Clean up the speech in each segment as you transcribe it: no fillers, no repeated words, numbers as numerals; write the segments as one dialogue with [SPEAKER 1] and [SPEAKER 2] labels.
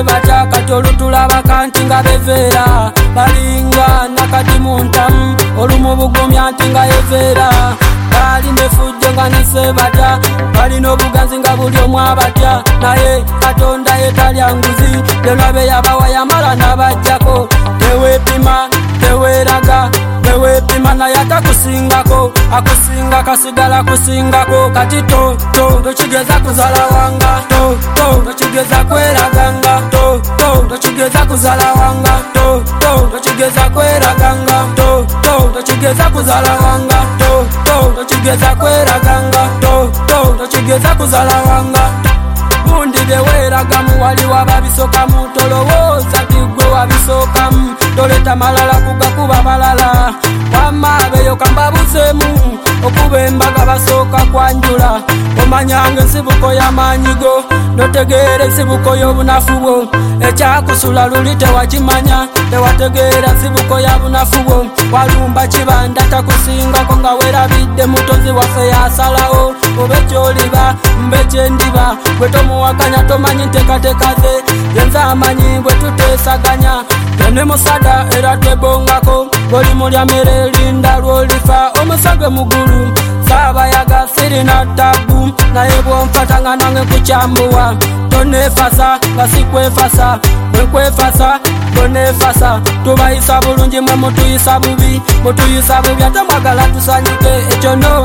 [SPEAKER 1] batya kati olutulaba kanti nga beveera balinga nakati muntamu olumu bugumya nti nga yeveera balina effujjo nga ne batya balina obuganzi nga buli omu abatya naye Katonda ye talya nguzi byonna bye yabawa yamala n'abajjako teweepima teweeraga teweepima naye atakusingako akusinga kasigala kusingako kati tokigeza kuzala wanga tokigeza kweraganga tokigeza kuzala wanga tokigeza kweraganga tokigeza kuzala wanga tokigeza kweraganga tokigeza kuzala wanga bundi byeweeragamu wali wababisokamu tolowooza tigwe wabisokamu toleta malala kugakuba balala wamma beyo kambabuzeemu okuba embaga basooka kwanjula omanyanga ensibuko y'amaanyigo notegeera ensibuko y'obunafu bwo ekyakusula luli tewakimanya tewategeera ensibuko ya bunafu bwo walumba kibanda takusingako nga weerabidde mutonzi waffe yasalawo oba ekyoliba mbe kyendiba bwe tomuwakanya tomanyi nteekateekaze yenze amanyi bwe tuteesaganya tene musada era twebongako bwoli mulya mmere linda lwolifa omusage mugulu saabayaga sirina tabu naye bwonfata nga nange kukyambuwa toneefasa nga sikwefasa bwenkwefasa toneefasa tubayisa bulungi mwe mutuyisa bubi mutuyisa bubi ate mwagala tusanyuke ekyo no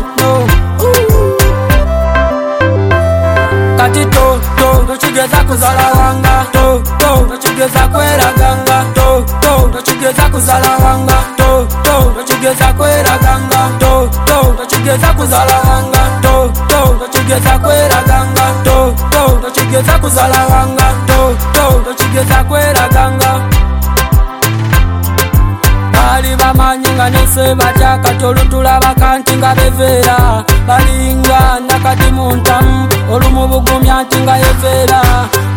[SPEAKER 1] kati tokigeza kuzala wanga tokigeza kweraganga tokigeza kuzala wanga tokigeza kweraganga tokigeza kuzala wanga tokigeza kweraganga tokigeza kuzala wanga tokigeza kweraganga bali bamanyi nga ne batya kati olutulaba kanti nga beveera balinga nakati muntamu olumu bugumya nti nga yeveera